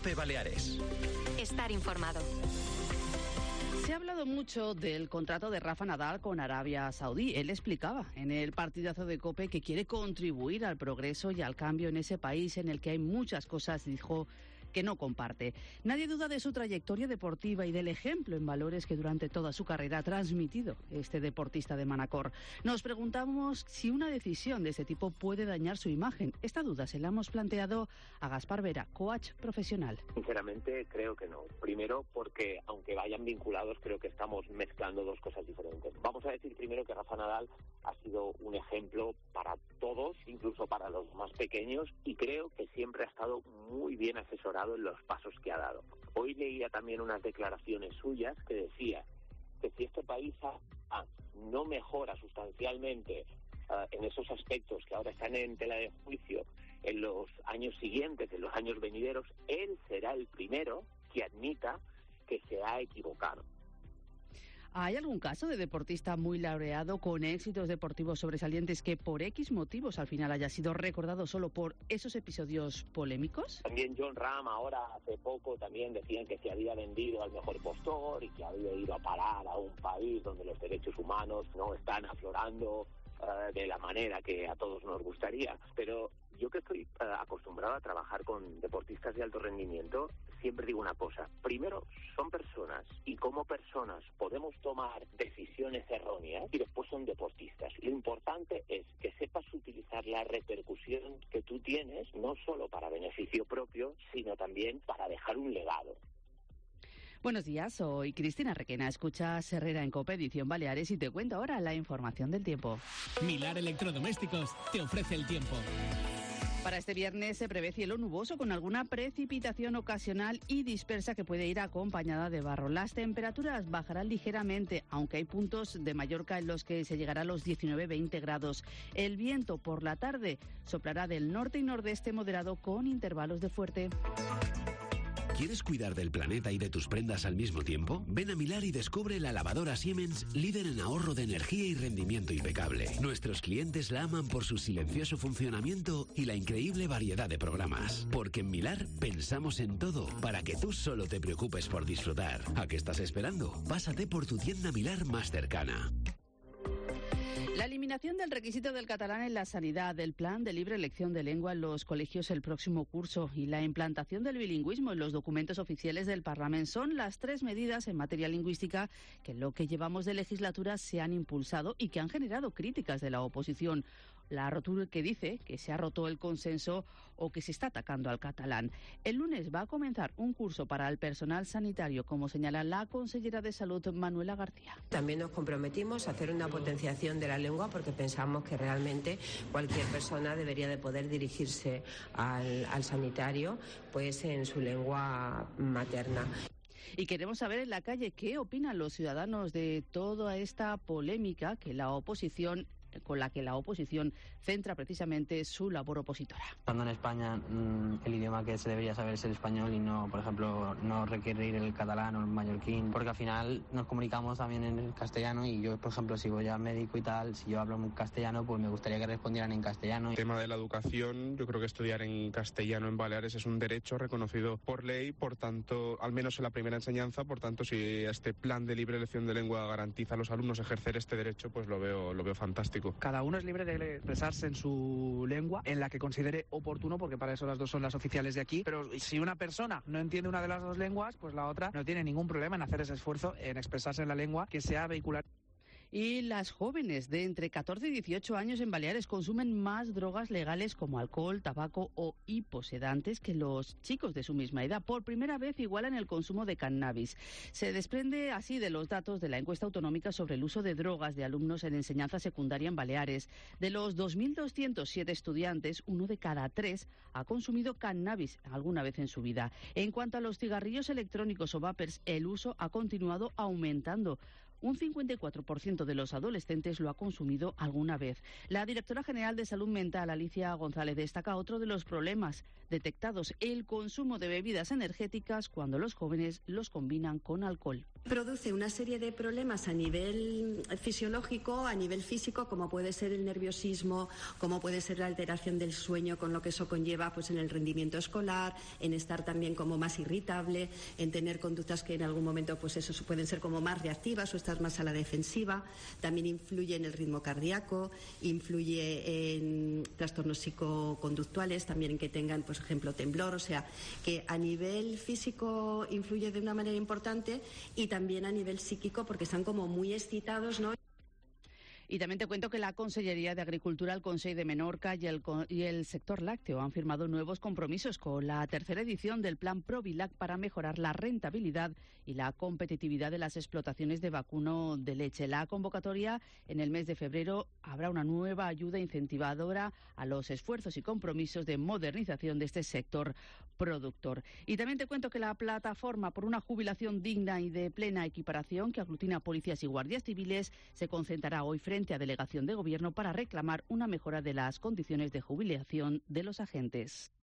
COPE Baleares. Estar informado. Se ha hablado mucho del contrato de Rafa Nadal con Arabia Saudí. Él explicaba en el partidazo de COPE que quiere contribuir al progreso y al cambio en ese país en el que hay muchas cosas, dijo, que no comparte. Nadie duda de su trayectoria deportiva y del ejemplo en valores que durante toda su carrera ha transmitido este deportista de Manacor. Nos preguntamos si una decisión de ese tipo puede dañar su imagen. Esta duda se la hemos planteado a Gaspar Vera, coach profesional. Sinceramente creo que no. Primero porque aunque vayan vinculados creo que estamos mezclando dos cosas diferentes. Vamos a decir primero que Rafa Nadal ha sido un ejemplo para todos, incluso para los más pequeños, y creo que siempre ha estado muy bien asesorado en los pasos que ha dado. Hoy leía también unas declaraciones suyas que decía que si este país no mejora sustancialmente en esos aspectos que ahora están en tela de juicio en los años siguientes, en los años venideros, él será el primero que admita que se ha equivocado. ¿Hay algún caso de deportista muy laureado con éxitos deportivos sobresalientes que por X motivos al final haya sido recordado solo por esos episodios polémicos? También Jon Rahm ahora hace poco también decían que se había vendido al mejor postor y que había ido a parar a un país donde los derechos humanos no están aflorando de la manera que a todos nos gustaría. Pero yo que estoy acostumbrado a trabajar con deportistas de alto rendimiento, siempre digo una cosa. Primero, son personas y como personas podemos tomar decisiones erróneas y después son deportistas. Lo importante es que sepas utilizar la repercusión que tú tienes, no solo para beneficio propio, sino también para dejar un legado. Buenos días, soy Cristina Requena. Escuchas Herrera en COPE, edición Baleares, y te cuento ahora la información del tiempo. Milar Electrodomésticos te ofrece el tiempo. Para este viernes se prevé cielo nuboso con alguna precipitación ocasional y dispersa que puede ir acompañada de barro. Las temperaturas bajarán ligeramente, aunque hay puntos de Mallorca en los que se llegará a los 19-20 grados. El viento por la tarde soplará del norte y nordeste moderado con intervalos de fuerte. ¿Quieres cuidar del planeta y de tus prendas al mismo tiempo? Ven a Milar y descubre la lavadora Siemens, líder en ahorro de energía y rendimiento impecable. Nuestros clientes la aman por su silencioso funcionamiento y la increíble variedad de programas. Porque en Milar pensamos en todo para que tú solo te preocupes por disfrutar. ¿A qué estás esperando? Pásate por tu tienda Milar más cercana. La eliminación del requisito del catalán en la sanidad, el plan de libre elección de lengua en los colegios el próximo curso y la implantación del bilingüismo en los documentos oficiales del Parlamento son las tres medidas en materia lingüística que en lo que llevamos de legislatura se han impulsado y que han generado críticas de la oposición. La rotura que dice que se ha roto el consenso o que se está atacando al catalán. El lunes va a comenzar un curso para el personal sanitario, como señala la consellera de Salud, Manuela García. También nos comprometimos a hacer una potenciación de la lengua porque pensamos que realmente cualquier persona debería de poder dirigirse al sanitario pues en su lengua materna. Y queremos saber en la calle qué opinan los ciudadanos de toda esta polémica con la que la oposición centra precisamente su labor opositora. Cuando en España el idioma que se debería saber es el español y no, por ejemplo, no requerir el catalán o el mallorquín, porque al final nos comunicamos también en el castellano y yo, por ejemplo, si voy a médico y tal, si yo hablo en castellano, pues me gustaría que respondieran en castellano. El tema de la educación, yo creo que estudiar en castellano en Baleares es un derecho reconocido por ley, por tanto, al menos en la primera enseñanza, por tanto, si este plan de libre elección de lengua garantiza a los alumnos ejercer este derecho, pues lo veo fantástico. Cada uno es libre de expresarse en su lengua, en la que considere oportuno, porque para eso las dos son las oficiales de aquí. Pero si una persona no entiende una de las dos lenguas, pues la otra no tiene ningún problema en hacer ese esfuerzo, en expresarse en la lengua que sea vehicular. Y las jóvenes de entre 14 y 18 años en Baleares consumen más drogas legales como alcohol, tabaco o hiposedantes que los chicos de su misma edad. Por primera vez igualan el consumo de cannabis. Se desprende así de los datos de la encuesta autonómica sobre el uso de drogas de alumnos en enseñanza secundaria en Baleares. De los 2.207 estudiantes, 1 de cada 3 ha consumido cannabis alguna vez en su vida. En cuanto a los cigarrillos electrónicos o vapers, el uso ha continuado aumentando. Un 54% de los adolescentes lo ha consumido alguna vez. La directora general de Salud Mental, Alicia González, destaca otro de los problemas detectados, el consumo de bebidas energéticas cuando los jóvenes los combinan con alcohol. Produce una serie de problemas a nivel fisiológico, a nivel físico, como puede ser el nerviosismo, como puede ser la alteración del sueño, con lo que eso conlleva pues en el rendimiento escolar, en estar también como más irritable, en tener conductas que en algún momento pues eso pueden ser como más reactivas o estar más a la defensiva. También influye en el ritmo cardíaco, influye en trastornos psicoconductuales, también en que tengan, por ejemplo, temblor, o sea, que a nivel físico influye de una manera importante y también a nivel psíquico porque están como muy excitados, ¿no? Y también te cuento que la Consellería de Agricultura, el Consell de Menorca y el sector lácteo han firmado nuevos compromisos con la tercera edición del Plan Provilac para mejorar la rentabilidad y la competitividad de las explotaciones de vacuno de leche. La convocatoria en el mes de febrero habrá una nueva ayuda incentivadora a los esfuerzos y compromisos de modernización de este sector productor. Y también te cuento que la plataforma por una jubilación digna y de plena equiparación, que aglutina policías y guardias civiles, se concentrará hoy frente a delegación de gobierno para reclamar una mejora de las condiciones de jubilación de los agentes.